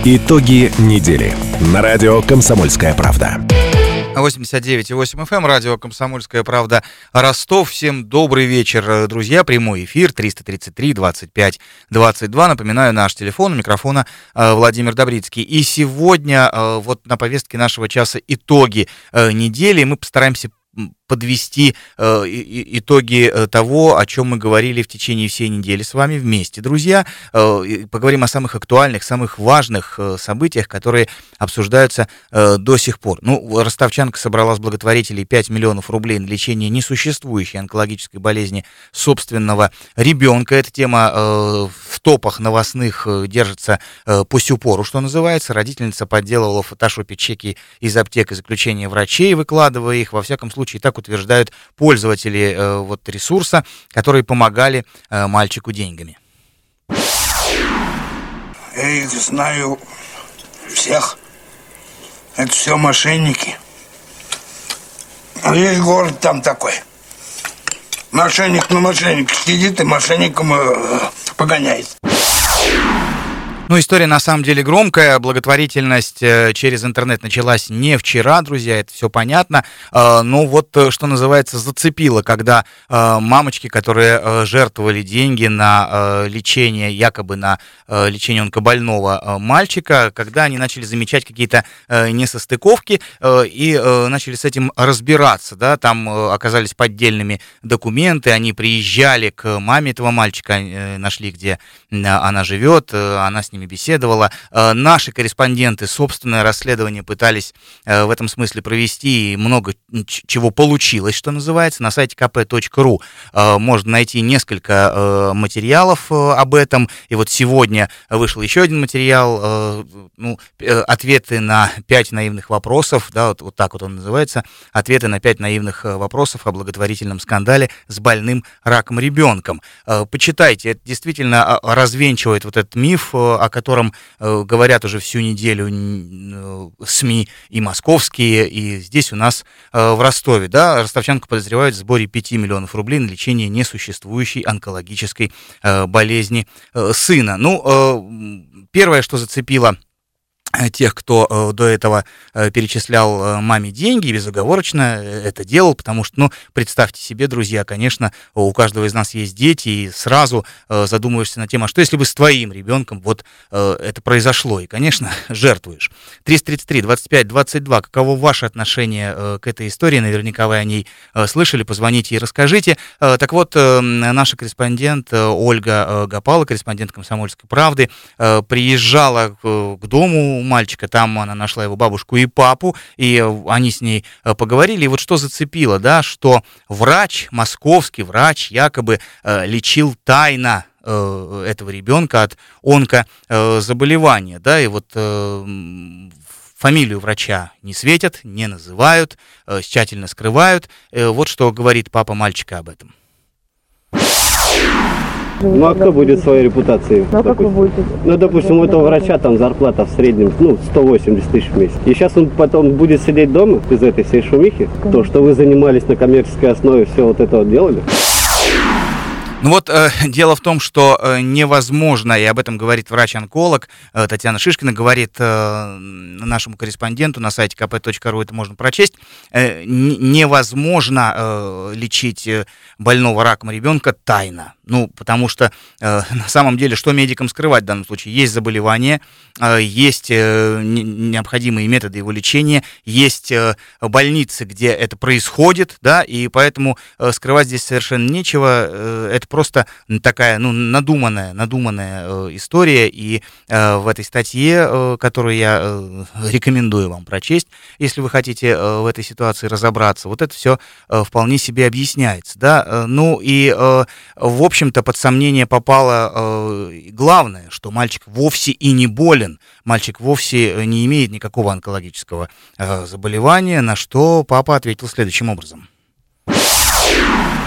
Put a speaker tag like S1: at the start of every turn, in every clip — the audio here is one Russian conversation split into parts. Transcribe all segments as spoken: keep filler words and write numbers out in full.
S1: Итоги недели на радио «Комсомольская правда».
S2: восемьдесят девять и восемь эф эм, радио «Комсомольская правда», Ростов. Всем добрый вечер, друзья. Прямой эфир триста тридцать три двадцать пять двадцать два. Напоминаю, наш телефон, у микрофона э, Владимир Добрицкий. И сегодня э, вот на повестке нашего часа итоги э, недели. Мы постараемся подвести э, и, итоги того, о чем мы говорили в течение всей недели с вами вместе, друзья. Э, поговорим о самых актуальных, самых важных э, событиях, которые обсуждаются э, до сих пор. Ну, ростовчанка собрала с благотворителей пять миллионов рублей на лечение несуществующей онкологической болезни собственного ребенка. Эта тема э, в топах новостных э, держится э, по сю пору, что называется. Родительница подделывала в фотошопе чеки из аптек и заключения врачей, выкладывая их. Во всяком случае, так утверждают пользователи э, вот, ресурса, которые помогали э, мальчику деньгами.
S3: Я их знаю всех. Это все мошенники. Весь город там такой. Мошенник на мошенник сидит и мошенником э, погоняет.
S2: Ну, история на самом деле громкая. Благотворительность через интернет началась не вчера, друзья, это все понятно. Но вот, что называется, зацепило, когда мамочки, которые жертвовали деньги на лечение, якобы на лечение онкобольного мальчика, когда они начали замечать какие-то несостыковки и начали с этим разбираться, да, там оказались поддельными документы, они приезжали к маме этого мальчика, нашли, где она живет, она с ними беседовала. Наши корреспонденты собственное расследование пытались в этом смысле провести, и много чего получилось, что называется. На сайте ка пэ точка ру можно найти несколько материалов об этом. И вот сегодня вышел еще один материал, ну, ответы на пять наивных вопросов, да, вот, вот так вот он называется, ответы на пять наивных вопросов о благотворительном скандале с больным раком ребенком. Почитайте, это действительно развенчивает вот этот миф, о котором э, говорят уже всю неделю э, СМИ и московские, и здесь у нас э, в Ростове. Да, ростовчанку подозревают в сборе пяти миллионов рублей на лечение несуществующей онкологической э, болезни э, сына. Ну, э, первое, что зацепило тех, кто э, до этого э, перечислял э, маме деньги, безоговорочно э, это делал, потому что, ну, представьте себе, друзья, конечно, у каждого из нас есть дети, и сразу э, задумываешься на тему, а что если бы с твоим ребенком вот э, это произошло, и, конечно, жертвуешь. триста тридцать три двадцать пять двадцать два, каково ваше отношение э, к этой истории, наверняка вы о ней э, слышали, позвоните и расскажите. Э, так вот, э, наша корреспондент э, Ольга э, Гапала, корреспондент «Комсомольской правды», э, приезжала э, к дому мальчика, там она нашла его бабушку и папу, и они с ней поговорили, и вот что зацепило, да, что врач, московский врач, якобы э, лечил тайно э, этого ребенка от онкозаболевания, да, и вот э, фамилию врача не светят, не называют, э, тщательно скрывают, э, вот что говорит папа мальчика об этом.
S4: Ну а кто будет своей репутацией?
S5: Ну а как вы будете?
S4: Ну, допустим, у этого врача там зарплата в среднем, ну, сто восемьдесят тысяч в месяц. И сейчас он потом будет сидеть дома из этой всей шумихи, то, что вы занимались на коммерческой основе, все вот это вот делали.
S2: Ну вот э, дело в том, что э, невозможно, и об этом говорит врач-онколог э, Татьяна Шишкина, говорит э, нашему корреспонденту на сайте ка пэ точка ру, это можно прочесть, э, невозможно э, лечить больного раком ребенка тайно. Ну, потому что э, на самом деле, что медикам скрывать в данном случае? Есть заболевание, э, есть э, необходимые методы его лечения, есть э, больницы, где это происходит, да, и поэтому э, скрывать здесь совершенно нечего. Э, это просто такая, ну, надуманная, надуманная э, история, и э, в этой статье, э, которую я э, рекомендую вам прочесть, если вы хотите э, в этой ситуации разобраться, вот это все э, вполне себе объясняется, да, э, ну и э, в общем-то под сомнение попало э, главное, что мальчик вовсе и не болен, мальчик вовсе не имеет никакого онкологического э, заболевания, на что папа ответил следующим образом.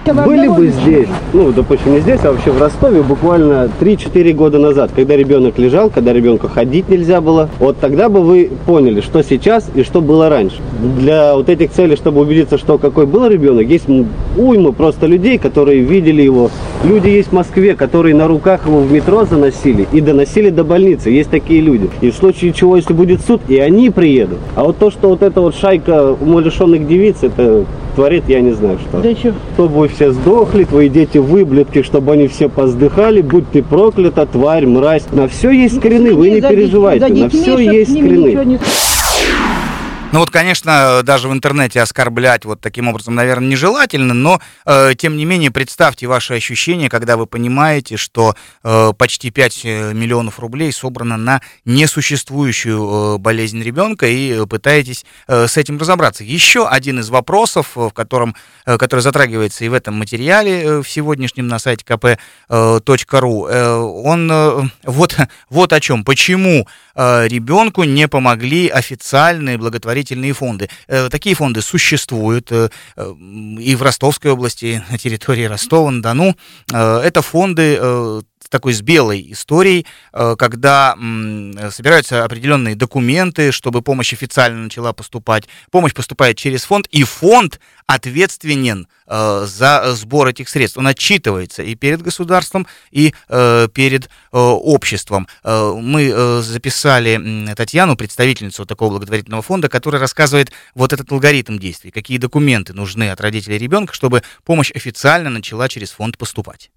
S4: Были бы здесь, ну, допустим, не здесь, а вообще в Ростове буквально три-четыре года назад, когда ребенок лежал, когда ребенку ходить нельзя было, вот тогда бы вы поняли, что сейчас и что было раньше. Для вот этих целей, чтобы убедиться, что какой был ребенок, есть уйма просто людей, которые видели его. Люди есть в Москве, которые на руках его в метро заносили и доносили до больницы. Есть такие люди. И в случае чего, если будет суд, и они приедут. А вот то, что вот эта вот шайка умалишенных девиц, это творит, я не знаю что.
S5: Да что?
S4: Чтобы вы все сдохли, твои дети выблядки, чтобы они все поздыхали, будь ты проклята, тварь, мразь. На все есть скрины, вы не переживайте, на все есть скрины.
S2: Ну вот, конечно, даже в интернете оскорблять вот таким образом, наверное, нежелательно, но, э, тем не менее, представьте ваши ощущения, когда вы понимаете, что э, почти пять миллионов рублей собрано на несуществующую э, болезнь ребенка и пытаетесь э, с этим разобраться. Еще один из вопросов, в котором, э, который затрагивается и в этом материале э, в сегодняшнем на сайте ка пэ точка ру, э, он э, вот, вот о чем. Почему э, ребенку не помогли официальные благотворительные фонды. Такие фонды существуют и в Ростовской области, на территории Ростова-на-Дону. Это фонды такой с белой историей, когда собираются определенные документы, чтобы помощь официально начала поступать. Помощь поступает через фонд, и фонд ответственен за сбор этих средств. Он отчитывается и перед государством, и перед обществом. Мы записали Татьяну, представительницу такого благотворительного фонда, которая рассказывает вот этот алгоритм действий, какие документы нужны от родителей ребенка, чтобы помощь официально начала через фонд поступать.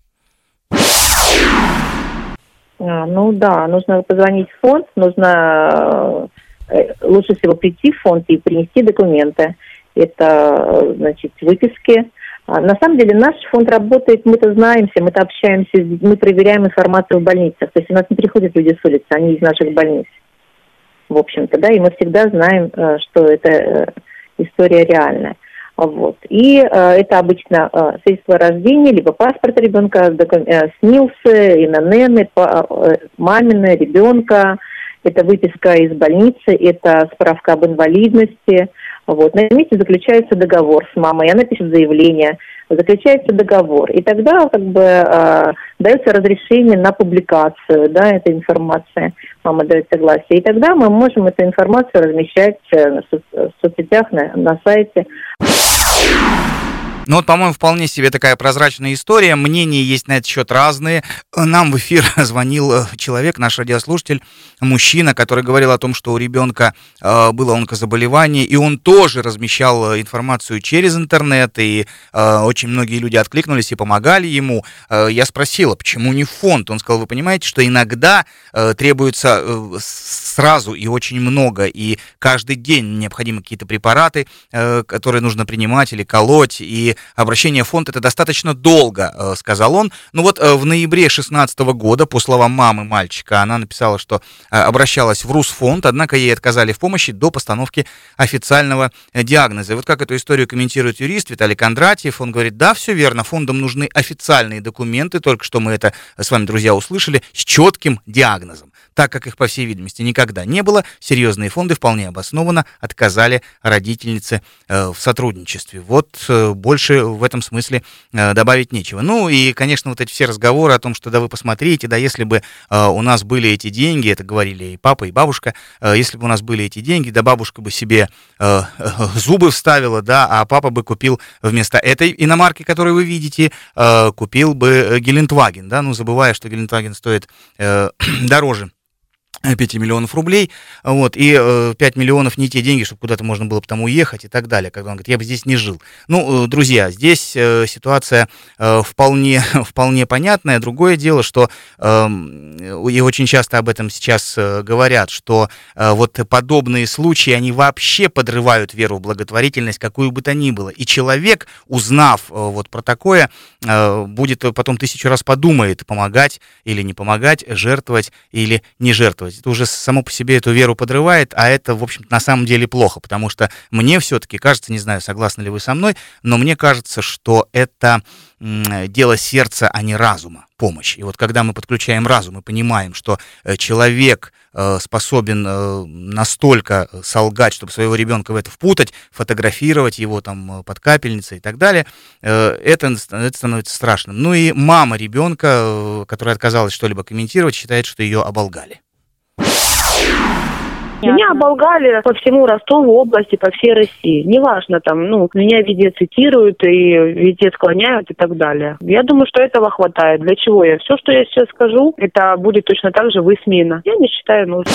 S5: А, ну да, нужно позвонить в фонд, нужно э, лучше всего прийти в фонд и принести документы. Это, значит, выписки. А, на самом деле наш фонд работает, мы-то знаемся, мы-то общаемся, мы проверяем информацию в больницах. То есть у нас не приходят люди с улицы, они из наших больниц. В общем-то, да, и мы всегда знаем, что эта история реальная. Вот. И э, это обычно э, свидетельство о рождении, либо паспорт ребенка, докум... э, СНИЛСы, ИНН, па... э, мамины, ребенка, это выписка из больницы, это справка об инвалидности. Вот. На месте заключается договор с мамой, она пишет заявление, заключается договор. И тогда как бы э, дается разрешение на публикацию, да, этой информации. Мама дает согласие. И тогда мы можем эту информацию размещать в соцсетях, на, на сайте.
S2: Ну вот, по-моему, вполне себе такая прозрачная история. Мнения есть на этот счет разные. Нам в эфир звонил человек, наш радиослушатель, мужчина, который говорил о том, что у ребенка э, было онкозаболевание, и он тоже размещал информацию через интернет, и э, очень многие люди откликнулись и помогали ему. Э, я спросила, почему не в фонд? Он сказал, вы понимаете, что иногда э, требуется э, сразу и очень много, и каждый день необходимы какие-то препараты, э, которые нужно принимать или колоть, и обращение в фонд это достаточно долго, сказал он. Ну вот в ноябре две тысячи шестнадцатого года, по словам мамы мальчика, она написала, что обращалась в Русфонд, однако ей отказали в помощи до постановки официального диагноза. И вот как эту историю комментирует юрист Виталий Кондратьев, он говорит, да, все верно, фондам нужны официальные документы, только что мы это с вами, друзья, услышали, с четким диагнозом. Так как их, по всей видимости, никогда не было, серьезные фонды вполне обоснованно отказали родительнице э, в сотрудничестве. Вот э, больше в этом смысле э, добавить нечего. Ну и, конечно, вот эти все разговоры о том, что да вы посмотрите, да если бы э, у нас были эти деньги, это говорили и папа, и бабушка, э, если бы у нас были эти деньги, да бабушка бы себе э, э, зубы вставила, да, а папа бы купил вместо этой иномарки, которую вы видите, э, купил бы Гелендваген, да, ну забывая, что Гелендваген стоит э, дороже пять миллионов рублей, вот, и э, пять миллионов не те деньги, чтобы куда-то можно было потом уехать и так далее, когда он говорит, я бы здесь не жил. Ну, э, друзья, здесь э, ситуация э, вполне, вполне понятная. Другое дело, что э, и очень часто об этом сейчас э, говорят, что э, вот подобные случаи, они вообще подрывают веру в благотворительность, какую бы то ни было. И человек, узнав э, вот про такое, э, будет потом тысячу раз подумает, помогать или не помогать, жертвовать или не жертвовать. Это уже само по себе эту веру подрывает, а это, в общем-то, на самом деле плохо, потому что мне все-таки кажется, не знаю, согласны ли вы со мной, но мне кажется, что это м, дело сердца, а не разума, помощь. И вот когда мы подключаем разум и понимаем, что человек способен настолько солгать, чтобы своего ребенка в это впутать, фотографировать его там под капельницей и так далее, это, это становится страшным. Ну и мама ребенка, которая отказалась что-либо комментировать, считает, что ее оболгали.
S6: Меня оболгали по всему Ростову области, по всей России. Неважно, там, ну, меня везде цитируют и везде склоняют и так далее. Я думаю, что этого хватает. Для чего я? Все, что я сейчас скажу, это будет точно так же высмеяно. Я не считаю нужным.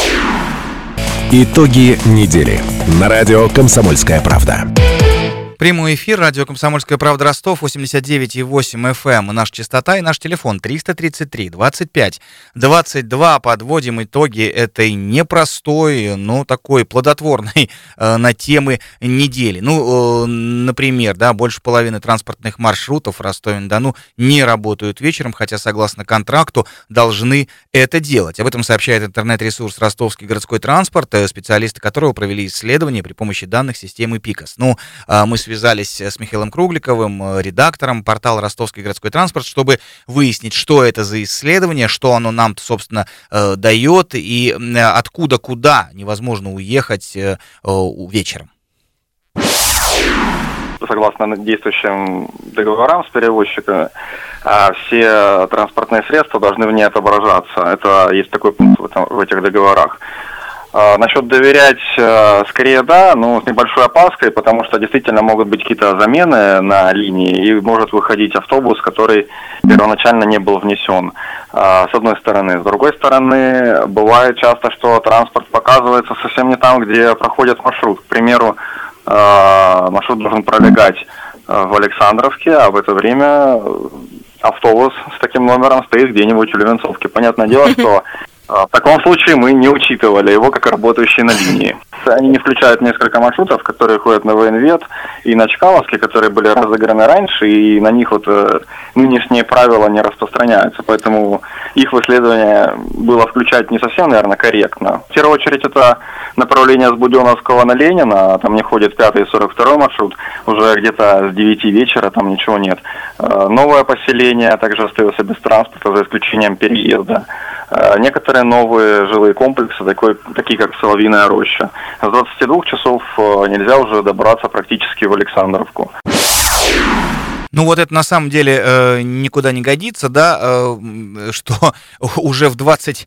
S1: Итоги недели. На радио «Комсомольская правда».
S2: Прямой эфир, радио «Комсомольская правда» Ростов, восемьдесят девять и восемь эф эм. Наша частота и наш телефон триста тридцать три двадцать пять двадцать два. Подводим итоги этой непростой, но такой плодотворной э, на темы недели. Ну, э, например, да, больше половины транспортных маршрутов в Ростове-на-Дону не работают вечером, хотя, согласно контракту, должны это делать. Об этом сообщает интернет-ресурс «Ростовский городской транспорт», специалисты которого провели исследование при помощи данных системы пикос. Ну, э, мы связались с Михаилом Кругликовым, редактором портала «Ростовский городской транспорт», чтобы выяснить, что это за исследование, что оно нам, собственно, э, дает и э, откуда, куда невозможно уехать э, вечером.
S7: Согласно действующим договорам с перевозчиками, все транспортные средства должны в ней отображаться. Это есть такой пункт в, этом, в этих договорах. Насчет доверять, скорее да, но с небольшой опаской, потому что действительно могут быть какие-то замены на линии, и может выходить автобус, который первоначально не был внесен, с одной стороны. С другой стороны, бывает часто, что транспорт показывается совсем не там, где проходит маршрут. К примеру, маршрут должен пролегать в Александровке, а в это время автобус с таким номером стоит где-нибудь в Левенцовке. Понятное дело, что в таком случае мы не учитывали его как работающий на линии. Они не включают несколько маршрутов, которые ходят на военвед и на Чкаловске, которые были разыграны раньше, и на них вот э, нынешние правила не распространяются. Поэтому их в исследование было включать не совсем, наверное, корректно. В первую очередь это направление с Буденновского на Ленина, там не ходит пятый и сорок второй маршрут, уже где-то с девяти вечера там ничего нет. Э, новое поселение также остается без транспорта, за исключением переезда. Э, некоторые новые жилые комплексы, такой, такие как Соловьиная роща. С двадцати двух часов нельзя уже добраться практически в Александровку.
S2: Ну вот это на самом деле э, никуда не годится, да, э, что уже в двадцать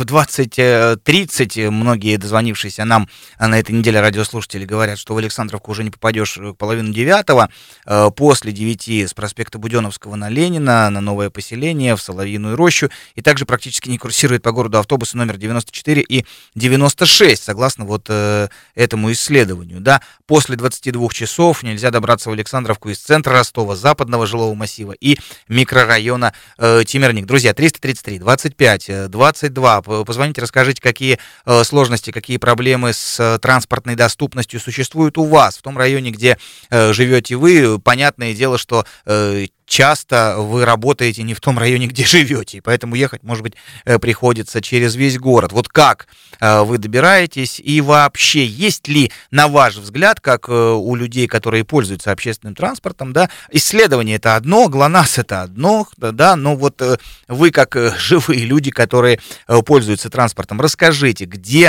S2: тридцать многие дозвонившиеся нам на этой неделе радиослушатели говорят, что в Александровку уже не попадешь к половину девятого, э, после девяти с проспекта Буденновского на Ленина, на новое поселение, в Соловьиную рощу, и также практически не курсирует по городу автобусы номер девяносто четыре и девяносто шесть, согласно вот э, этому исследованию, да, после двадцати двух часов нельзя добраться в Александровку из центра Ростова, западного жилого массива и микрорайона э, Темирник. Друзья, триста тридцать три двадцать пять двадцать два. Позвоните, расскажите, какие э, сложности, какие проблемы с э, транспортной доступностью существуют у вас в том районе, где э, живете вы. Понятное дело, что э, часто вы работаете не в том районе, где живете, и поэтому ехать, может быть, приходится через весь город. Вот как вы добираетесь, и вообще есть ли, на ваш взгляд, как у людей, которые пользуются общественным транспортом, да, исследование это одно, ГЛОНАСС это одно, да, но вот вы, как живые люди, которые пользуются транспортом, расскажите, где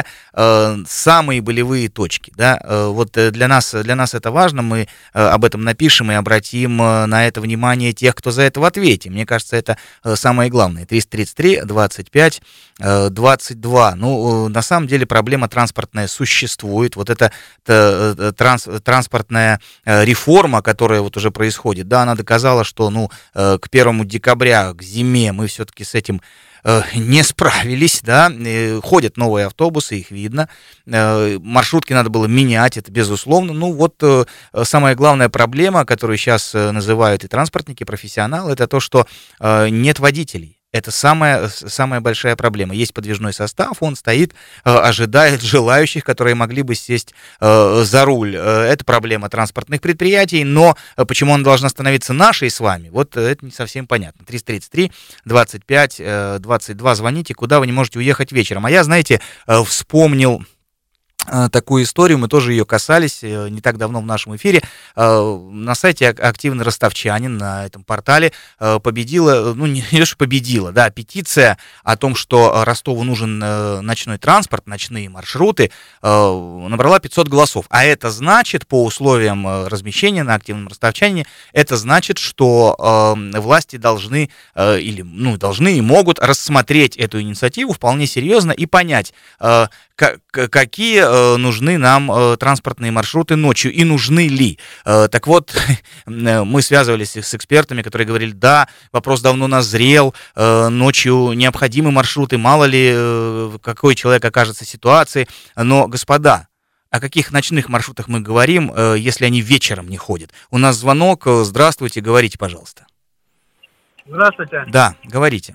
S2: самые болевые точки, да, вот для нас, для нас это важно, мы об этом напишем и обратим на это внимание тех, кто за это в ответе. Мне кажется, это самое главное. триста тридцать три двадцать пять двадцать два. Ну, на самом деле проблема транспортная существует. Вот эта транс, транспортная реформа, которая вот уже происходит, да, она доказала, что, ну, к первому декабря, к зиме мы все-таки с этим не справились, да, ходят новые автобусы, их видно, маршрутки надо было менять, это безусловно. Ну вот самая главная проблема, которую сейчас называют и транспортники, и профессионалы, это то, что нет водителей. Это самая, самая большая проблема. Есть подвижной состав, он стоит, ожидает желающих, которые могли бы сесть за руль. Это проблема транспортных предприятий, но почему она должна становиться нашей с вами, вот это не совсем понятно. триста тридцать три двадцать пять двадцать два, звоните, куда вы не можете уехать вечером. А я, знаете, вспомнил такую историю, мы тоже ее касались не так давно в нашем эфире. На сайте «Активный ростовчанин», на этом портале, победила, ну не то, что победила, да, петиция о том, что Ростову нужен ночной транспорт, ночные маршруты, набрала пятьсот голосов. А это значит, по условиям размещения на «Активном ростовчанине», это значит, что власти должны, или, ну, должны и могут рассмотреть эту инициативу вполне серьезно и понять, какие нужны нам транспортные маршруты ночью и нужны ли. Так вот, мы связывались с экспертами, которые говорили, да, вопрос давно назрел, ночью необходимы маршруты, мало ли какой человек окажется в ситуации. Но, господа, о каких ночных маршрутах мы говорим, если они вечером не ходят? У нас звонок. Здравствуйте, говорите, пожалуйста.
S8: Здравствуйте.
S2: Да, говорите.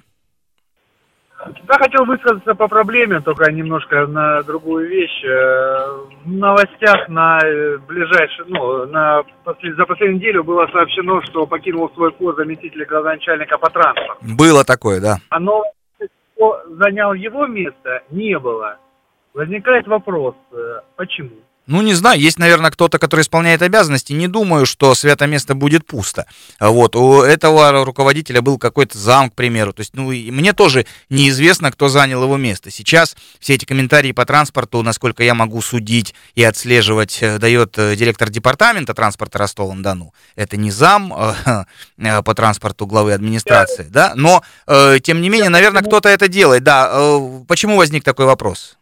S8: Я хотел высказаться по проблеме, только немножко на другую вещь. В новостях на ближайшие, ну, на, за последнюю неделю было сообщено, что покинул свой пост заместитель градоначальника по транспорту.
S2: Было такое, да.
S8: А новости, кто занял его место, не было. Возникает вопрос, почему?
S2: Ну, не знаю, есть, наверное, кто-то, который исполняет обязанности. Не думаю, что свято место будет пусто. Вот, у этого руководителя был какой-то зам, к примеру. То есть, ну, и мне тоже неизвестно, кто занял его место. Сейчас все эти комментарии по транспорту, насколько я могу судить и отслеживать, дает директор департамента транспорта Ростова-на-Дону. Это не зам э, по транспорту главы администрации, да? Но, э, тем не менее, наверное, кто-то это делает. Да, э, почему возник такой вопрос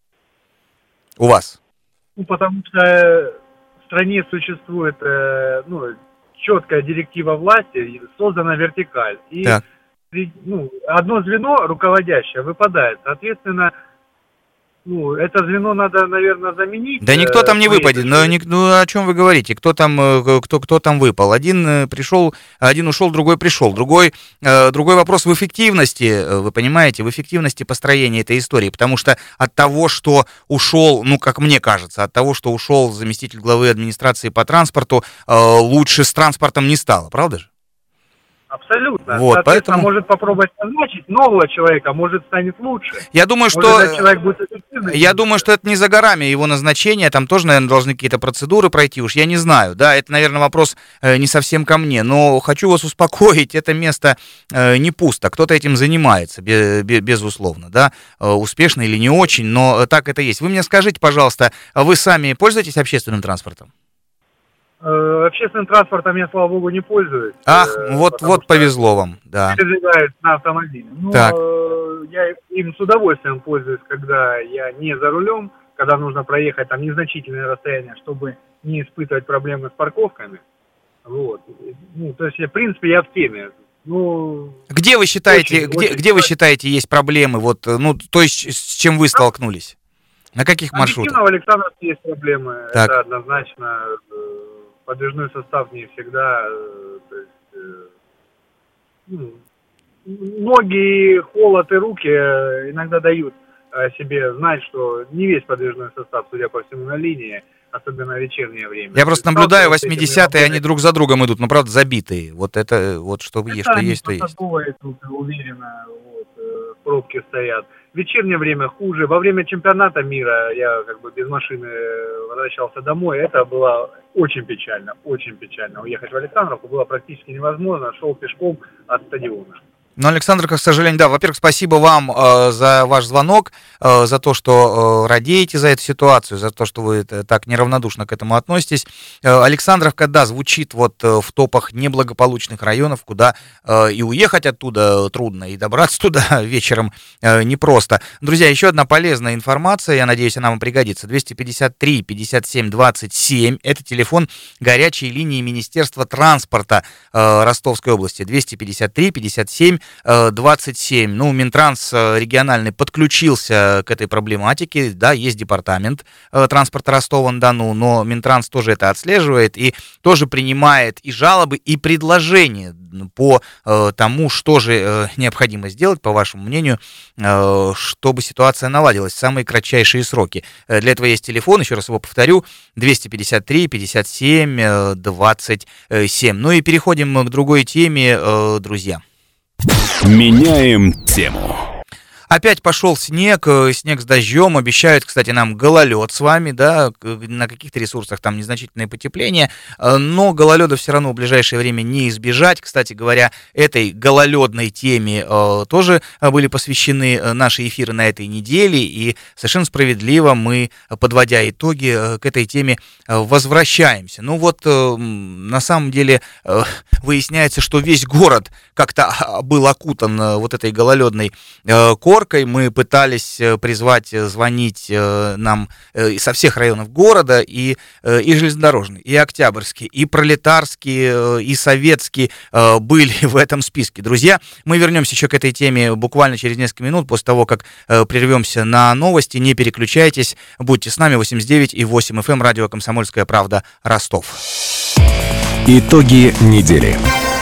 S2: у вас?
S8: Ну, потому что в стране существует э, ну, четкая директива власти, создана вертикаль. И
S2: так.
S8: ну, одно звено руководящее выпадает. Соответственно, ну, это звено надо, наверное, заменить.
S2: Да никто там не выпадет. Но, ну, о чем вы говорите? Кто там, кто, кто там выпал? Один пришел, один ушел, другой пришел. Другой, другой вопрос в эффективности, вы понимаете, в эффективности построения этой истории. Потому что от того, что ушел, ну, как мне кажется, от того, что ушел заместитель главы администрации по транспорту, лучше с транспортом не стало, правда же?
S8: Абсолютно.
S2: Вот, поэтому
S8: может попробовать назначить нового человека, может станет лучше.
S2: Я думаю,
S8: может,
S2: что
S8: этот человек будет эффективным.
S2: Я думаю, что это не за горами его назначение, там тоже, наверное, должны какие-то процедуры пройти, уж я не знаю, да, это, наверное, вопрос э, не совсем ко мне, но хочу вас успокоить, это место э, не пусто, кто-то этим занимается, без, безусловно, да, э, успешно или не очень, но так это есть. Вы мне скажите, пожалуйста, вы сами пользуетесь общественным транспортом?
S8: Общественным транспортом я, слава богу, не пользуюсь.
S2: Ах, вот, вот повезло вам, да.
S8: Передвигаюсь на автомобиле. Но
S2: так.
S8: я им с удовольствием пользуюсь, когда я не за рулем, когда нужно проехать там незначительное расстояние, чтобы не испытывать проблемы с парковками. Вот. Ну, то есть, в принципе, я в теме. Ну,
S2: где вы считаете,
S8: очень,
S2: где,
S8: очень
S2: где вы считаете есть проблемы, вот, ну, то есть, с чем вы столкнулись? На каких маршрутах?
S8: В Александровске есть проблемы,
S2: так.
S8: это однозначно. Подвижной состав не всегда, то есть, ну, ноги, холод и руки иногда дают себе знать, что не весь подвижной состав, судя по всему, на линии, особенно в вечернее время.
S2: Я просто наблюдаю восьмидесятые, они друг за другом идут, но, правда, забитые. Вот это, вот что, это что есть, то есть.
S8: Тут уверенно, вот, пробки стоят. В вечернее время хуже. Во время чемпионата мира я как бы без машины возвращался домой. Это было очень печально, очень печально. Уехать в Александровку было практически невозможно. Шел пешком от стадиона.
S2: Ну, Александр, к сожалению, да. Во-первых, спасибо вам э, за ваш звонок, э, за то, что э, радеете за эту ситуацию, за то, что вы э, так неравнодушно к этому относитесь. Э, Александровка, да, звучит вот э, в топах неблагополучных районов, куда э, и уехать оттуда трудно, и добраться туда вечером э, непросто. Друзья, еще одна полезная информация, я надеюсь, она вам пригодится. двести пятьдесят три пятьдесят семь двадцать семь, это телефон горячей линии Министерства транспорта э, Ростовской области. двести пятьдесят три пятьдесят семь двадцать семь. Ну, Минтранс региональный подключился к этой проблематике. Да, есть департамент э, транспорта Ростова-на-Дону, но Минтранс тоже это отслеживает и тоже принимает и жалобы, и предложения по э, тому, что же э, необходимо сделать, по вашему мнению, э, чтобы ситуация наладилась в самые кратчайшие сроки. Э, для этого есть телефон, еще раз его повторю, двести пятьдесят три пятьдесят семь двадцать семь. Ну и переходим к другой теме, э, друзья.
S1: Меняем тему.
S2: Опять пошел снег, снег с дождем, обещают, кстати, нам гололед с вами, да, на каких-то ресурсах там незначительное потепление, но гололеда все равно в ближайшее время не избежать. Кстати говоря, этой гололедной теме тоже были посвящены наши эфиры на этой неделе, и совершенно справедливо мы, подводя итоги, к этой теме возвращаемся. Ну вот, на самом деле, выясняется, что весь город как-то был окутан вот этой гололедной коркой. Мы пытались призвать звонить нам со всех районов города, и, и железнодорожный, и Октябрьский, и Пролетарский, и Советский были в этом списке. Друзья, мы вернемся еще к этой теме буквально через несколько минут, после того, как прервемся на новости. Не переключайтесь, будьте с нами. Восемьдесят девять и восемь эф эм, радио «Комсомольская правда», Ростов.
S1: Итоги недели.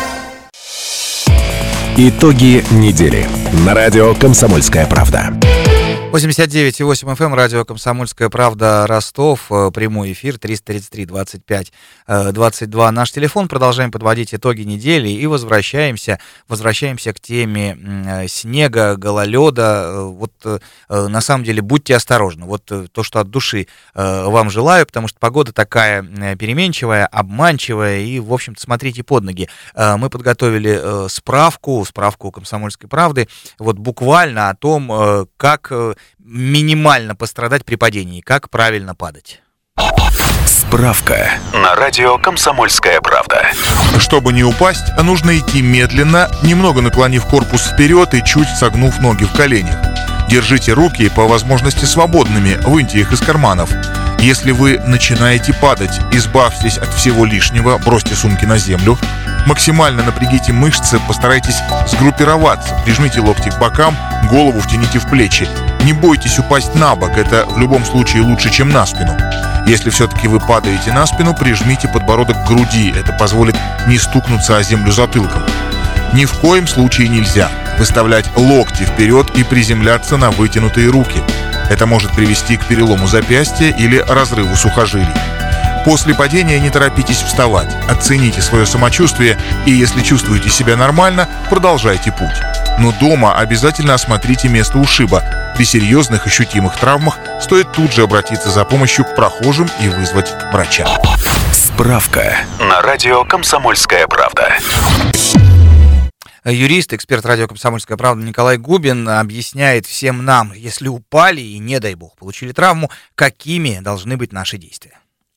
S1: Итоги недели. На радио «Комсомольская правда».
S2: восемьдесят девять и восемь эф эм, радио «Комсомольская правда», Ростов, прямой эфир, триста тридцать три двадцать пять двадцать два наш телефон. Продолжаем подводить итоги недели и возвращаемся, возвращаемся к теме снега, гололеда. Вот на самом деле будьте осторожны. Вот то, что от души вам желаю, потому что погода такая переменчивая, обманчивая, и, в общем-то, смотрите под ноги. Мы подготовили справку, справку «Комсомольской правды», вот буквально о том, как минимально пострадать при падении, как правильно падать.
S1: Справка на радио «Комсомольская правда».
S9: Чтобы не упасть, нужно идти медленно, немного наклонив корпус вперед и чуть согнув ноги в коленях. Держите руки по возможности свободными, выньте их из карманов. Если вы начинаете падать, избавьтесь от всего лишнего, бросьте сумки на землю. Максимально напрягите мышцы, постарайтесь сгруппироваться, прижмите локти к бокам, голову втяните в плечи. Не бойтесь упасть на бок, это в любом случае лучше, чем на спину. Если все-таки вы падаете на спину, прижмите подбородок к груди, это позволит не стукнуться о землю затылком. Ни в коем случае нельзя выставлять локти вперед и приземляться на вытянутые руки. Это может привести к перелому запястья или разрыву сухожилий. После падения не торопитесь вставать, оцените свое самочувствие и, если чувствуете себя нормально, продолжайте путь. Но дома обязательно осмотрите место ушиба. При серьезных ощутимых травмах стоит тут же обратиться за помощью к прохожим и вызвать врача.
S1: Справка на радио «Комсомольская правда».
S2: Юрист, эксперт радио «Комсомольская правда» Николай Губин объясняет всем нам, если упали и, не дай бог, получили травму, какими должны быть наши действия.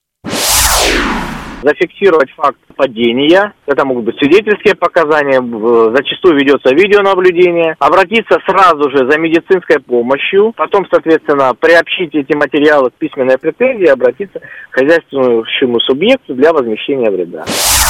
S10: Зафиксировать факт падения, это могут быть свидетельские показания, зачастую ведется видеонаблюдение, обратиться сразу же за медицинской помощью, потом, соответственно, приобщить эти материалы к письменной претензии и обратиться к хозяйствующему субъекту для возмещения вреда.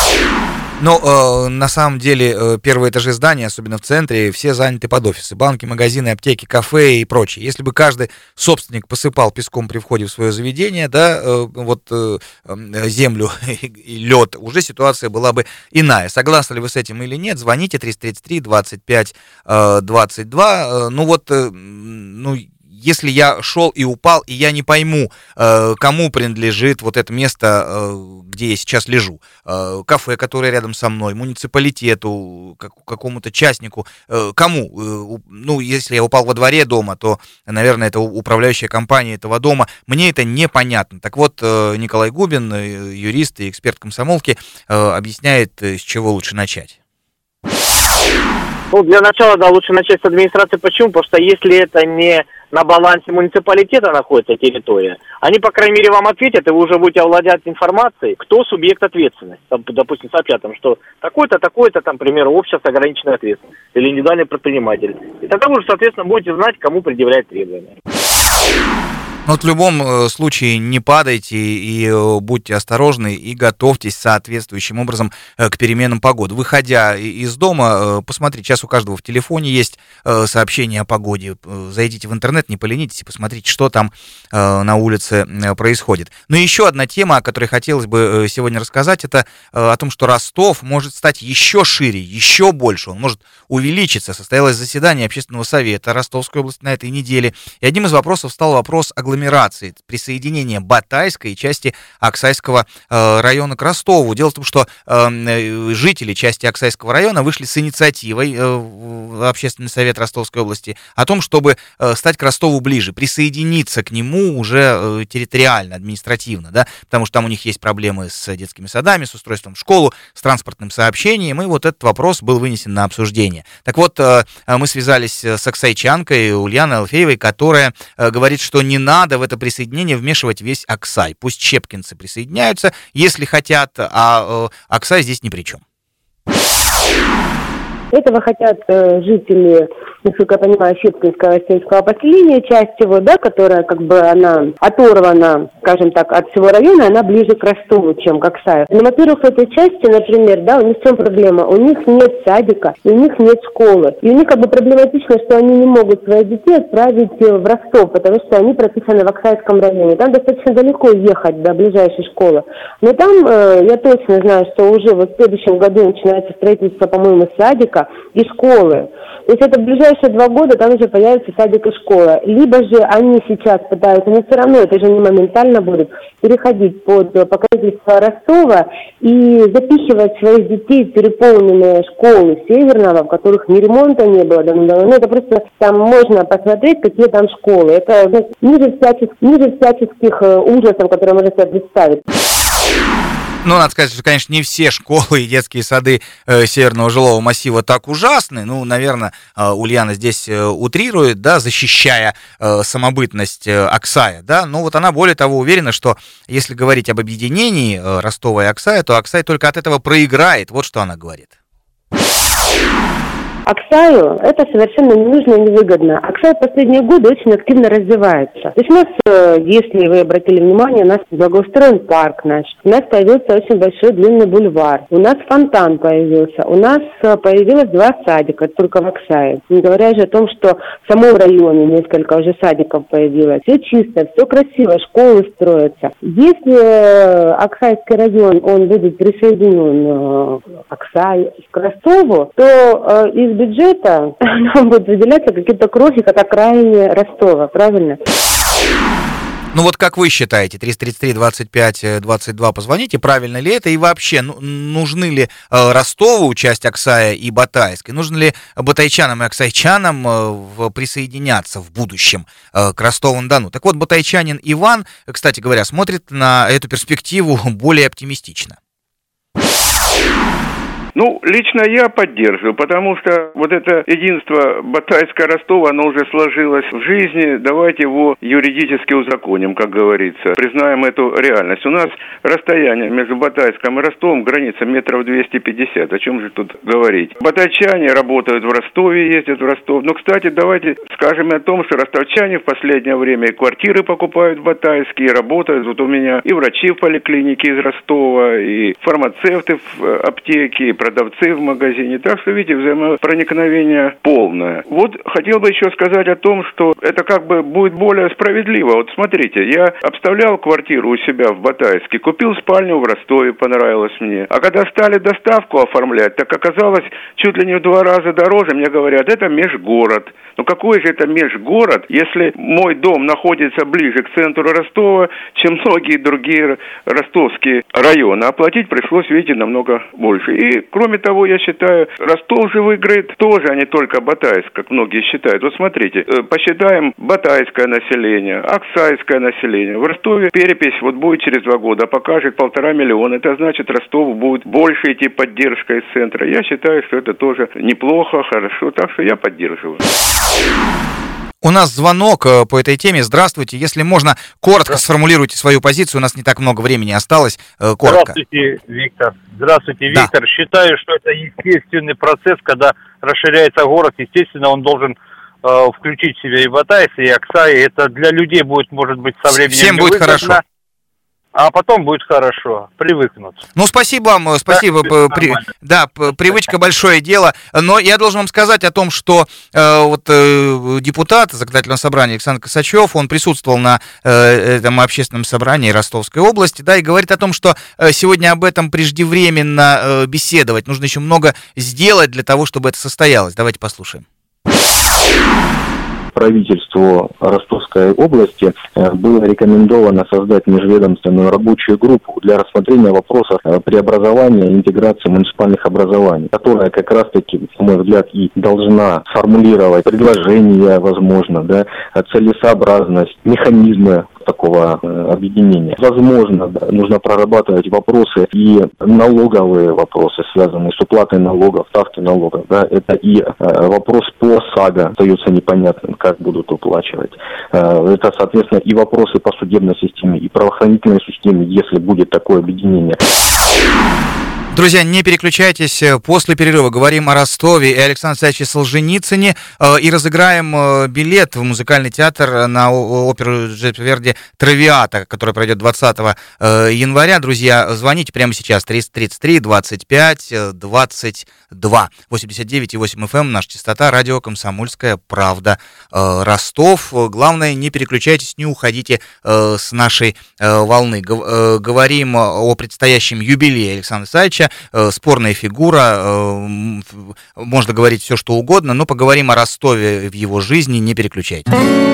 S2: Но э, на самом деле э, первые этажи здания, особенно в центре, все заняты под офисы. Банки, магазины, аптеки, кафе и прочее. Если бы каждый собственник посыпал песком при входе в свое заведение, да, э, вот э, э, землю и лед, уже ситуация была бы иная. Согласны ли вы с этим или нет? Звоните триста тридцать три двадцать пять двадцать два. Э, ну вот, э, ну... Если я шел и упал, и я не пойму, э, кому принадлежит вот это место, э, где я сейчас лежу, э, кафе, которое рядом со мной, муниципалитету, как, какому-то частнику, э, кому? Э, ну, если я упал во дворе дома, то, наверное, это управляющая компания этого дома. Мне это непонятно. Так вот, э, Николай Губин, э, юрист и эксперт комсомолки, э, объясняет, с чего лучше начать.
S10: Ну, для начала, да, лучше начать с администрации. Почему? Потому что если это не на балансе муниципалитета находится территория, они, по крайней мере, вам ответят, и вы уже будете овладеть информацией, кто субъект ответственности. Там, допустим, сообщат, там, что такой-то, такой-то, там, к примеру, общество с ограниченной ответственностью или индивидуальный предприниматель. И тогда вы уже, соответственно, будете знать, кому предъявлять требования.
S2: Вот в любом случае не падайте и будьте осторожны и готовьтесь соответствующим образом к переменам погоды. Выходя из дома, посмотрите, сейчас у каждого в телефоне есть сообщение о погоде. Зайдите в интернет, не поленитесь и посмотрите, что там на улице происходит. Но еще одна тема, о которой хотелось бы сегодня рассказать, это о том, что Ростов может стать еще шире, еще больше. Он может увеличиться. Состоялось заседание Общественного совета Ростовской области на этой неделе. И одним из вопросов стал вопрос о агломерации агломерации, присоединения Батайской и части Аксайского э, района к Ростову. Дело в том, что э, жители части Аксайского района вышли с инициативой э, в Общественный совет Ростовской области о том, чтобы э, стать к Ростову ближе, присоединиться к нему уже э, территориально, административно, да, потому что там у них есть проблемы с детскими садами, с устройством в школу, с транспортным сообщением, и вот этот вопрос был вынесен на обсуждение. Так вот, э, мы связались с аксайчанкой Ульяной Алфеевой, которая э, говорит, что не надо в это присоединение вмешивать весь Аксай. Пусть щепкинцы присоединяются, если хотят, а э, Аксай здесь ни при чем.
S11: Этого хотят э, жители, насколько я понимаю, Щепкинского сельского поселения, часть его, да, которая как бы она оторвана, скажем так, от всего района, она ближе к Ростову, чем к Аксаю. Но, во-первых, в этой части, например, да, у них в чем проблема? У них нет садика, и у них нет школы. И у них как бы проблематично, что они не могут своих детей отправить в Ростов, потому что они прописаны в Аксайском районе. Там достаточно далеко ехать до ближайшей школы. Но там, э, я точно знаю, что уже вот в следующем году начинается строительство, по-моему, садика и школы. То есть это в ближайшие два года там уже появится садик и школа. Либо же они сейчас пытаются, но все равно это же не моментально будет, переходить под покровительство Ростова и запихивать своих детей в переполненные школы Северного, в которых ни ремонта не было давно-давно. Ну, это просто там можно посмотреть, какие там школы. Это ну, ниже всяческих, ниже всяческих э, ужасов, которые можно себе представить.
S2: Ну, надо сказать, что, конечно, не все школы и детские сады э, Северного жилого массива так ужасны. Ну, наверное, э, Ульяна здесь э, утрирует, да, защищая э, самобытность э, Аксая, да. Но вот она, более того, уверена, что если говорить об объединении э, Ростова и Аксая, то Аксай только от этого проиграет. Вот что она говорит.
S11: Аксаю это совершенно не нужно и невыгодно. Аксай в последние годы очень активно развивается. То есть у нас, если вы обратили внимание, у нас благоустроен парк наш, у нас появился очень большой длинный бульвар, у нас фонтан появился, у нас появилось два садика только в Аксае. Не говоря же о том, что в самом районе несколько уже садиков появилось. Все чисто, все красиво, школы строятся. Если Аксайский район, он будет присоединен к Аксаю, к Ростову, то из бюджета нам будут выделяться какие-то крохи от окраине Ростова, правильно?
S2: Ну вот как вы считаете, триста тридцать три двадцать пять двадцать два, позвоните, правильно ли это? И вообще, ну, нужны ли э, Ростову часть Аксая и Батайской? Нужно ли батайчанам и аксайчанам э, в, присоединяться в будущем э, к Ростову-на-Дону? Так вот, батайчанин Иван, кстати говоря, смотрит на эту перспективу более оптимистично.
S12: Ну, лично я поддерживаю, потому что вот это единство Батайска-Ростова, оно уже сложилось в жизни. Давайте его юридически узаконим, как говорится. Признаем эту реальность. У нас расстояние между Батайском и Ростовом граница метров двести пятьдесят. О чем же тут говорить? Батайчане работают в Ростове, ездят в Ростов. Но, кстати, давайте скажем о том, что ростовчане в последнее время и квартиры покупают в Батайске, и работают. Вот у меня и врачи в поликлинике из Ростова, и фармацевты в аптеке, и продавцы в магазине. Так что, видите, взаимопроникновение полное. Вот хотел бы еще сказать о том, что это как бы будет более справедливо. Вот смотрите, я обставлял квартиру у себя в Батайске, купил спальню в Ростове, понравилось мне. А когда стали доставку оформлять, так оказалось чуть ли не в два раза дороже. Мне говорят, это межгород. Ну какой же это межгород, если мой дом находится ближе к центру Ростова, чем многие другие ростовские районы. Оплатить пришлось, видите, намного больше. И кроме того, я считаю, Ростов же выиграет тоже, а не только Батайск, как многие считают. Вот смотрите, посчитаем батайское население, аксайское население. В Ростове перепись вот будет через два года, покажет полтора миллиона. Это значит, Ростову будет больше идти поддержка из центра. Я считаю, что это тоже неплохо, хорошо, так что я поддерживаю.
S2: У нас звонок по этой теме. Здравствуйте. Если можно, коротко сформулируйте свою позицию. У нас не так много времени осталось. Коротко.
S13: Здравствуйте, Виктор. Здравствуйте, Виктор. Да. Считаю, что это естественный процесс, когда расширяется город. Естественно, он должен э, включить в себя и Батайс, и Аксай. Это для людей будет, может быть, со временем
S2: Всем будет
S13: выгодно.
S2: Хорошо.
S13: А потом будет хорошо, привыкнут.
S2: Ну, спасибо вам, спасибо. Да, при, да, привычка большое дело. Но я должен вам сказать о том, что э, вот э, депутат Законодательного собрания Александр Косачев, он присутствовал на э, этом общественном собрании Ростовской области, да, и говорит о том, что э, сегодня об этом преждевременно э, беседовать. Нужно еще много сделать для того, чтобы это состоялось. Давайте послушаем.
S14: правительству Ростовской области было рекомендовано создать межведомственную рабочую группу для рассмотрения вопросов преобразования и интеграции муниципальных образований, которая как раз-таки, на мой взгляд, и должна формулировать предложения, возможно, да, целесообразность, механизмы такого э, объединения. Возможно, да, нужно прорабатывать вопросы и налоговые вопросы, связанные с уплатой налогов, ставки налогов. Да, это и э, вопрос по ОСАГО остается непонятным, как будут уплачивать. Э, это, соответственно, и вопросы по судебной системе, и правоохранительной системе, если будет такое объединение.
S2: Друзья, не переключайтесь. После перерыва говорим о Ростове и Александре Александровиче Солженицыне э, и разыграем э, билет в музыкальный театр на оперу Джузеппе Верди «Травиата», которая пройдет двадцатого января. Друзья, звоните прямо сейчас. триста тридцать три двадцать пять двадцать два. восемьдесят девять и восемь эф эм, наша частота, радио «Комсомольская правда», э, Ростов. Главное, не переключайтесь, не уходите э, с нашей э, волны. Г- э, говорим о предстоящем юбилее Александра Александровича. Спорная фигура, можно говорить все, что угодно, но поговорим о Ростове в его жизни, не переключайтесь.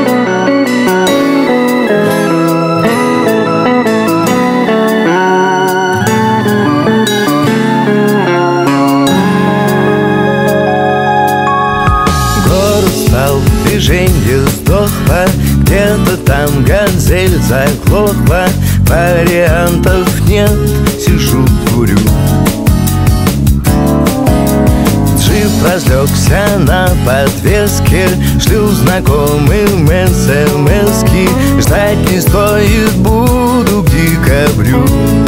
S15: Город стал, движение сдохло, где-то там газель заглохла, вариантов нет, сижу курю. Джип разлегся на подвеске, шлю знакомым смс-ки, ждать не стоит, буду к декабрю.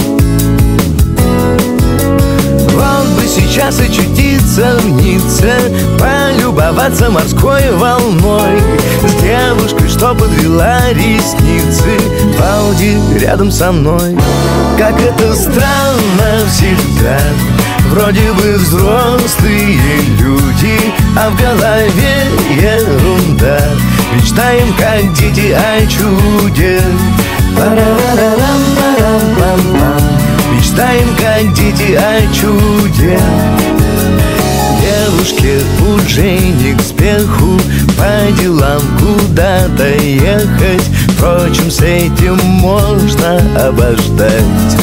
S15: Вот бы сейчас очутиться в Ницце, полюбоваться морской волной, с девушкой, что подвела ресницы, в Ауди рядом со мной. Как это странно всегда, вроде бы взрослые люди, а в голове ерунда. Мечтаем, как дети, о чуде. Пара-ра-ра-рам-пам-пам. Мечтаем, как дети, о чуде. Девушке уже не к спеху, по делам куда-то ехать. Впрочем, с этим можно обождать.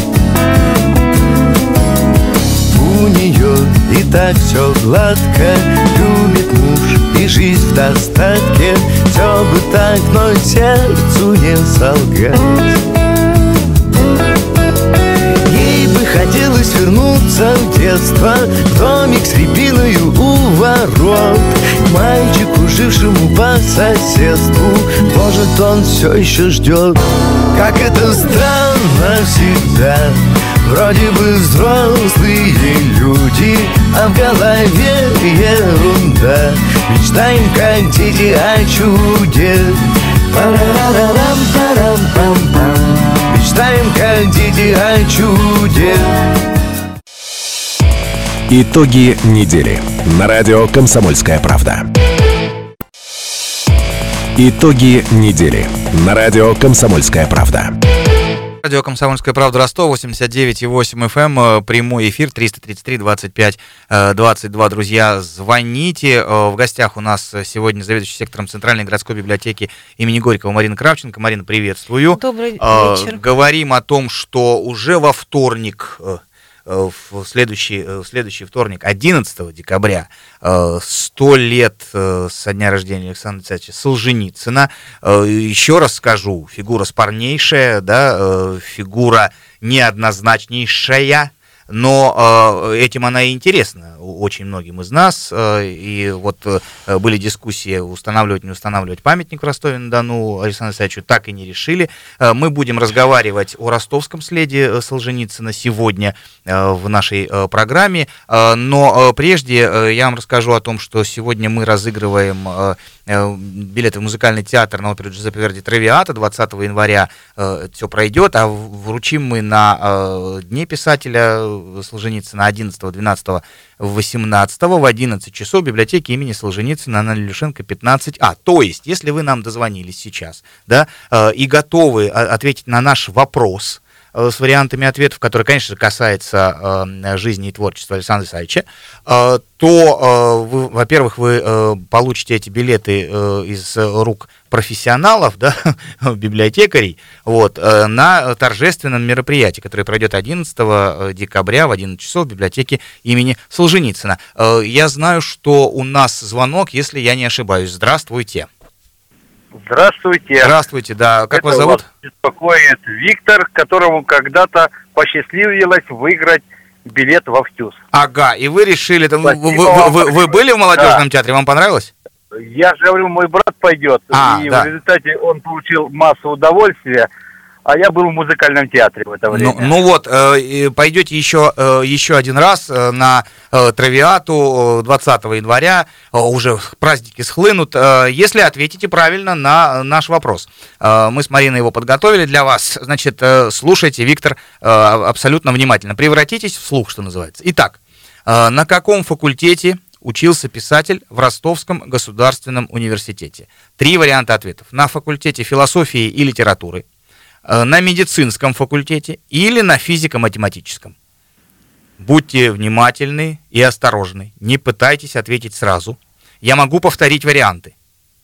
S15: У нее и так все гладко, любит муж и жизнь в достатке. Все бы так, но сердцу не солгать. Ей бы хотелось вернуться в детство, в домик с рябиною у ворот, к мальчику, жившему по соседству. Может, он все еще ждет. Как это странно всегда, вроде бы взрослые люди, а в голове ерунда. Мечтаем, как дети, о чуде. Пара-ра-ра-рам-парам-пам-пам. Мечтаем, как дети, о чуде.
S1: Итоги недели на радио «Комсомольская правда». Итоги недели на радио «Комсомольская правда».
S2: Радио «Комсомольская правда», Ростов, восемьдесят девять и восемь эф эм, прямой эфир, триста тридцать три двадцать пять двадцать два. Друзья, звоните. В гостях у нас сегодня заведующий сектором Центральной городской библиотеки имени Горького Марина Кравченко. Марина, приветствую.
S16: Добрый вечер.
S2: Говорим о том, что уже во вторник, в следующий, в следующий вторник, одиннадцатого декабря, сто лет со дня рождения Александра Александровича Солженицына. Еще раз скажу, фигура спорнейшая, да, фигура неоднозначнейшая, но э, этим она и интересна очень многим из нас. Э, и вот э, были дискуссии, устанавливать, не устанавливать памятник в Ростове-на-Дону Александру Александровичу, так и не решили. Э, мы будем разговаривать о ростовском следе Солженицына сегодня э, в нашей э, программе. Э, но э, прежде э, я вам расскажу о том, что сегодня мы разыгрываем э, э, билеты в музыкальный театр на оперу Джузеппе Верди «Травиата». двадцатого января э, все пройдет, а вручим мы на э, Дне писателя Солженицына одиннадцатого, двенадцатого, восемнадцатого в одиннадцать часов в библиотеке имени Солженицына на Илюшенко пятнадцать А. То есть, если вы нам дозвонились сейчас, да, э, и готовы ответить на наш вопрос, э, с вариантами ответов, которые, конечно, касаются э, жизни и творчества Александра Исаевича, э, то, э, вы, во-первых, вы э, получите эти билеты э, из рук профессионалов, да, библиотекарей, вот, э, на торжественном мероприятии, которое пройдет одиннадцатого декабря в одиннадцать часов в библиотеке имени Солженицына. Э, я знаю, что у нас звонок, если я не ошибаюсь. Здравствуйте.
S13: Здравствуйте.
S2: Здравствуйте, да. Как
S13: Это
S2: вас зовут?
S13: Вас беспокоит Виктор, которому когда-то посчастливилось выиграть билет во ВТЮЗ.
S2: Ага, и вы решили, там, вы, вы, вы, вы были в молодежном да. театре, вам понравилось?
S13: Я же говорю, мой брат пойдет,
S2: а,
S13: и
S2: да.
S13: в результате он получил массу удовольствия, а я был в музыкальном театре в это время.
S2: Ну, ну вот, э, пойдете еще, э, еще один раз э, на э, Травиату двадцатого января, э, уже праздники схлынут, э, если ответите правильно на наш вопрос. Э, мы с Мариной его подготовили для вас, значит, э, слушайте, Виктор, э, абсолютно внимательно, превратитесь в слух, что называется. Итак, э, на каком факультете учился писатель в Ростовском государственном университете? Три варианта ответов. На факультете философии и литературы, на медицинском факультете или на физико-математическом. Будьте внимательны и осторожны. Не пытайтесь ответить сразу. Я могу повторить варианты.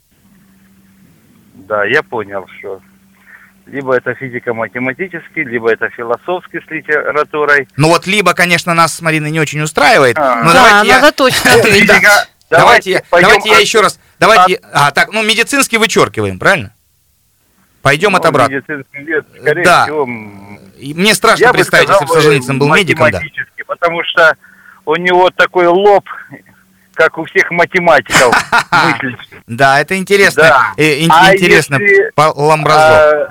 S13: Да, я понял, что либо это физико-математический, либо это философский с литературой.
S2: Ну вот либо, конечно, нас с Мариной не очень устраивает.
S13: А,
S2: но
S16: да,
S2: давайте
S16: надо
S2: я...
S16: точно ответить.
S2: Давайте, давайте я еще раз. Давайте. А, так, ну медицинский вычеркиваем, правильно? Пойдем от обратно. Да. Всего, мне страшно
S13: я
S2: представить,
S13: сказал,
S2: если бы Солженицын был медиком, да.
S13: Потому что у него такой лоб, как у всех математиков.
S2: Да, это интересно. Интересно. Ламбразо.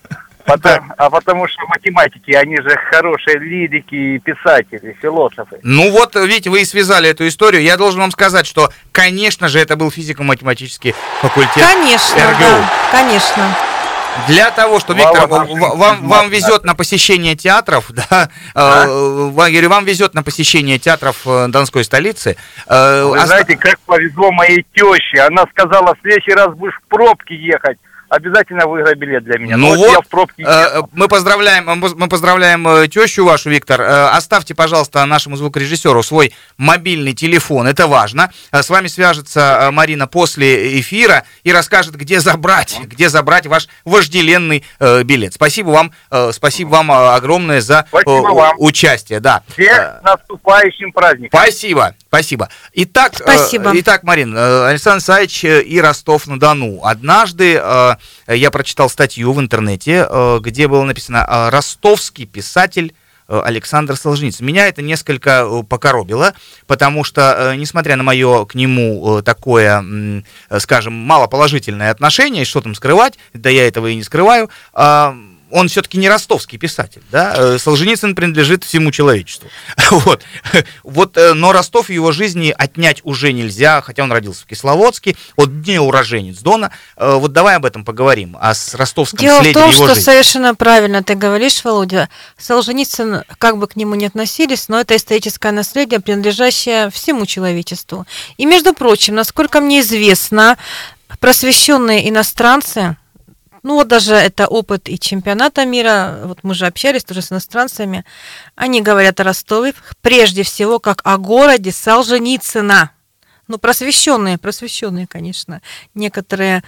S13: А потому что математики, они же хорошие лирики, писатели, философы.
S2: Ну вот, видите, вы и связали эту историю. Я должен вам сказать, что, конечно же, это был физико-математический факультет.
S16: Конечно, да, конечно.
S2: Для того, что, Виктор, вам, вам, вам везет на посещение театров, да, а? э, говорю, вам везет на посещение театров Донской столицы. Э,
S13: Вы оста... знаете, как повезло моей теще. Она сказала, в следующий раз будешь в пробке ехать. Обязательно выиграй билет для меня.
S2: Ну
S13: вот,
S2: вот,
S13: я в пробке
S2: э, мы поздравляем, мы поздравляем тещу вашу, Виктор. Э, оставьте, пожалуйста, нашему звукорежиссеру свой мобильный телефон, это важно. С вами свяжется Марина после эфира и расскажет, где забрать, где забрать ваш вожделенный э, билет. Спасибо вам, э, спасибо вам огромное за э, участие. Да.
S13: Всех с наступающим праздником.
S2: Спасибо. Спасибо. Итак,
S16: Спасибо.
S2: Э, итак, Марин, э, Александр Исаевич и Ростов-на-Дону. Однажды э, я прочитал статью в интернете, э, где было написано э, «Ростовский писатель э, Александр Солженицын». Меня это несколько э, покоробило, потому что, э, несмотря на мое к нему э, такое, э, скажем, малоположительное отношение, что там скрывать, да я этого и не скрываю, э, он все-таки не ростовский писатель, да, Солженицын принадлежит всему человечеству, вот, вот, но Ростов в его жизни отнять уже нельзя, хотя он родился в Кисловодске, вот не уроженец Дона, вот давай об этом поговорим, о ростовском
S16: Дело
S2: следе
S16: в том,
S2: его
S16: что
S2: жизни.
S16: Совершенно правильно ты говоришь, Володя, Солженицын, как бы к нему ни относились, но это историческое наследие, принадлежащее всему человечеству, и, между прочим, насколько мне известно, просвещенные иностранцы, ну вот даже это опыт и чемпионата мира, вот мы же общались тоже с иностранцами, они говорят о Ростове прежде всего как о городе Солженицына. Ну, просвещенные, просвещенные, конечно. Некоторые,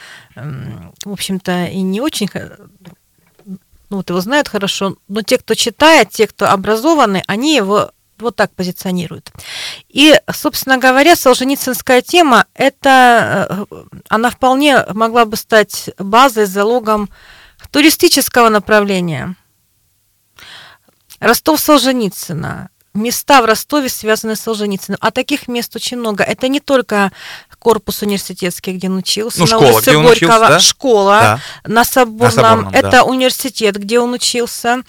S16: в общем-то, и не очень, ну, вот его знают хорошо, но те, кто читает, те, кто образованы, они его вот так позиционируют. И, собственно говоря, солженицынская тема, это, она вполне могла бы стать базой, залогом туристического направления. Ростов Солженицына. Места в Ростове связаны с Солженицыным. А таких мест очень много. Это не только корпус университетский, где он учился,
S2: ну,
S16: на
S2: школа,
S16: улице
S2: где он
S16: Горького,
S2: учился, да?
S16: школа,
S2: да.
S16: на Соборном,
S2: на Соборном
S16: это
S2: да.
S16: университет, где он учился,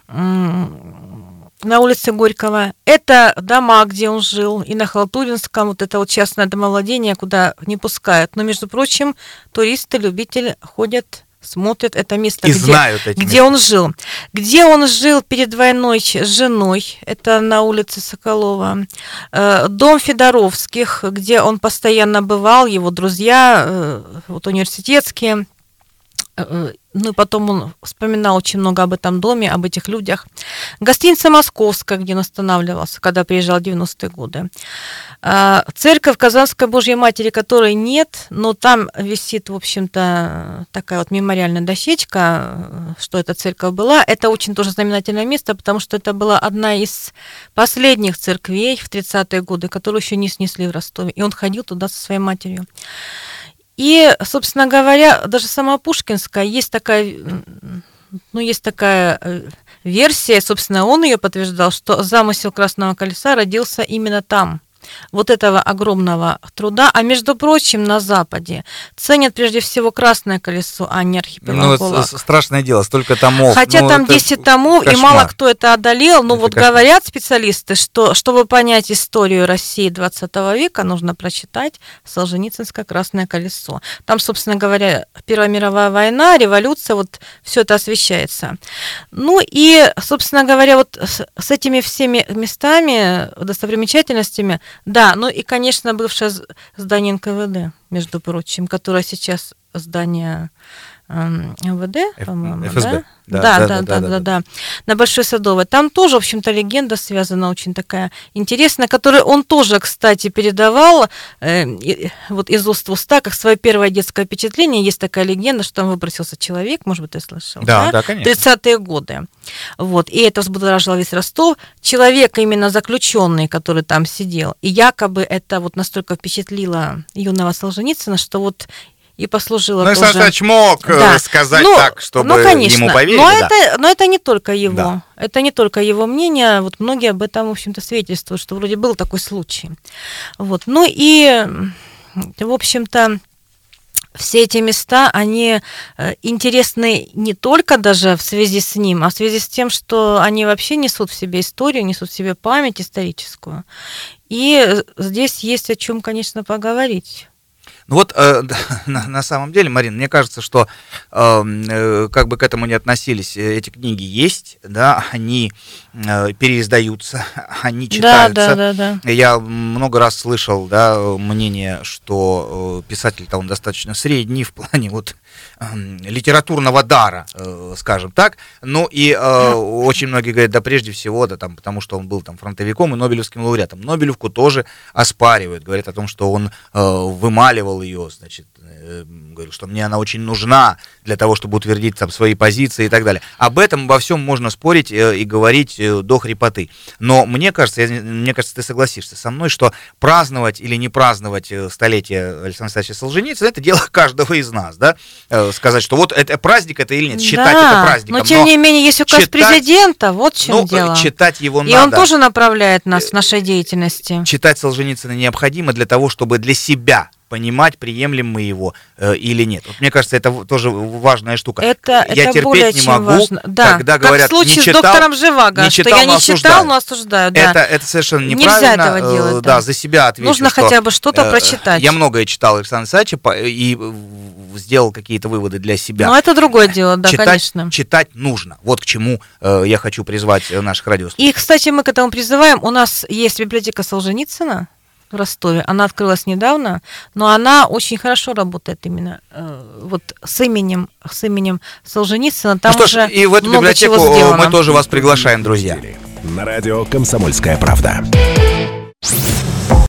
S16: на улице Горького. Это дома, где он жил, и на Халтуринском, вот это вот частное домовладение, куда не пускают. Но, между прочим, туристы, любители ходят, смотрят это место,
S2: и
S16: где,
S2: знают эти
S16: где
S2: места.
S16: он жил. Где он жил перед войной с женой, это на улице Соколова. Дом Федоровских, где он постоянно бывал, его друзья, вот университетские. ну и потом он вспоминал очень много об этом доме, об этих людях. Гостиница «Московская», где он останавливался, когда приезжал в девяностые годы. Церковь Казанской Божьей Матери, которой нет, но там висит, в общем-то, такая вот мемориальная дощечка, что эта церковь была. Это очень тоже знаменательное место, потому что это была одна из последних церквей в тридцатые годы, которую еще не снесли в Ростове. И он ходил туда со своей матерью. И, собственно говоря, даже сама Пушкинская, есть такая, ну, есть такая версия, собственно, он ее подтверждал, что замысел Красного Колеса родился именно там. Вот этого огромного труда. А между прочим, на Западе ценят прежде всего Красное Колесо, а не архипелаг
S2: Ну,
S16: ГУЛАГ.
S2: страшное дело, столько томов.
S16: Хотя
S2: ну,
S16: там десять томов,
S2: кошмар.
S16: И мало кто это одолел. Но
S2: Это
S16: вот
S2: кошмар.
S16: Говорят специалисты, что чтобы понять историю России двадцатого века, нужно прочитать Солженицынское «Красное колесо». Там, собственно говоря, Первая мировая война, революция, вот все это освещается. Ну и, собственно говоря, вот с, с этими всеми местами, достопримечательностями, да, ну и, конечно, бывшее здание эн ка вэ дэ, между прочим, которое сейчас здание эм, эм вэ дэ, по-моему,
S2: эф эс бэ.
S16: да?
S2: Да,
S16: Да,
S2: да,
S16: да,
S2: да,
S16: да,
S2: да,
S16: да, да, на Большой Садовой. Там тоже, в общем-то, легенда связана очень такая интересная, которую он тоже, кстати, передавал э, и, вот из уст в уста, как свое первое детское впечатление. Есть такая легенда, что там выбросился человек, может быть, ты слышал,
S2: да?
S16: Да,
S2: да, конечно.
S16: тридцатые годы. Вот, и это взбудоражило весь Ростов. Человек, именно заключенный, который там сидел, и якобы это вот настолько впечатлило юного Солженицына, что вот и послужило
S2: ну,
S16: тоже...
S2: Ну, Александр Александрович мог
S16: да.
S2: сказать
S16: ну,
S2: так, чтобы
S16: ну, конечно.
S2: ему поверили.
S16: Но,
S2: да.
S16: это, но это не только его.
S2: Да.
S16: Это не только его мнение. Вот многие об этом, в общем-то, свидетельствуют, что вроде был такой случай. Вот. Ну и, в общем-то, все эти места, они интересны не только даже в связи с ним, а в связи с тем, что они вообще несут в себе историю, несут в себе память историческую. И здесь есть о чем, конечно, поговорить.
S2: Ну вот, э, на, на самом деле, Марина, мне кажется, что э, э, как бы к этому ни относились, эти книги есть, да, они э, переиздаются, они читаются.
S16: Да, да, да, да.
S2: Я много раз слышал, да, мнение, что э, писатель-то он достаточно средний в плане вот э, литературного дара, э, скажем так. Ну и э, очень многие говорят, да прежде всего, да, там, потому что он был там фронтовиком и нобелевским лауреатом. Нобелевку тоже оспаривают, говорят о том, что он э, вымаливал ее, значит, э, говорил, что мне она очень нужна для того, чтобы утвердить там свои позиции и так далее. Об этом обо всем можно спорить э, и говорить э, до хрипоты. Но мне кажется, я, мне кажется, ты согласишься со мной, что праздновать или не праздновать столетие Александра Александровича Солженицына — это дело каждого из нас, да? Э, сказать, что вот это праздник это или нет, считать
S16: да,
S2: это праздником.
S16: Но тем
S2: но
S16: не менее есть указ
S2: читать,
S16: президента, вот в чем
S2: ну,
S16: дело.
S2: Читать его
S16: и
S2: надо.
S16: он тоже направляет нас в нашей деятельности.
S2: Читать Солженицына необходимо для того, чтобы для себя понимать, приемлем мы его э, или нет. Вот мне кажется, это тоже важная штука.
S16: Это,
S2: я
S16: это
S2: терпеть
S16: более
S2: не
S16: чем
S2: могу,
S16: важно. Да,
S2: когда
S16: как
S2: говорят,
S16: в случае
S2: не
S16: с
S2: читал,
S16: доктором Живаго,
S2: не
S16: что
S2: читал,
S16: я не
S2: осуждаю.
S16: читал, но осуждаю. Да.
S2: Это, это совершенно
S16: Нельзя
S2: неправильно.
S16: этого делать.
S2: Да,
S16: да.
S2: за себя отвечу.
S16: Нужно
S2: что,
S16: хотя бы что-то
S2: э,
S16: прочитать.
S2: Я многое читал Александра Александровича и сделал какие-то выводы для себя.
S16: Но это другое дело, да,
S2: читать,
S16: конечно.
S2: Читать нужно. Вот к чему э, я хочу призвать наших радиослушателей.
S16: И, кстати, мы к этому призываем. У нас есть библиотека Солженицына в Ростове. Она открылась недавно, но она очень хорошо работает именно э, вот с именем, с именем Солженицына. Там
S2: ну что
S16: уже
S2: ж, и в эту
S16: много
S2: библиотеку
S16: чего сделано.
S2: мы тоже вас приглашаем, друзья.
S1: На радио «Комсомольская правда».